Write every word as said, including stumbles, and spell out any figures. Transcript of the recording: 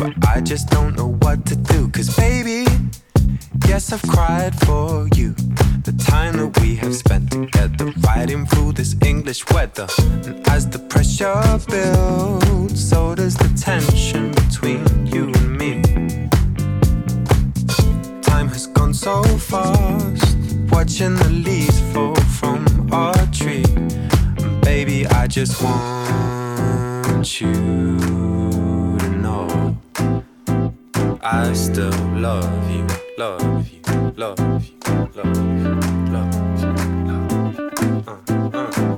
I just don't know what to do. Cause baby, yes, I've cried for you. The time that we have spent together, riding through this English weather. And as the pressure builds, so does the tension between you and me. Time has gone so fast, watching the leaves fall from our tree. And baby, I just want you to know I still love you, love you, love you, love you, love you, love you. Uh, uh.